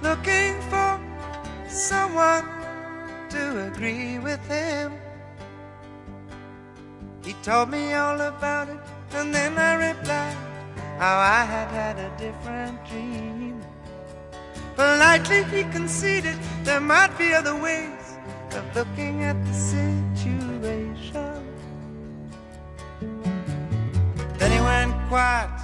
looking for someone to agree with him. He told me all about it, and then I replied how I had had a different dream. Politely he conceded there might be other ways of looking at the situation. Then he went quiet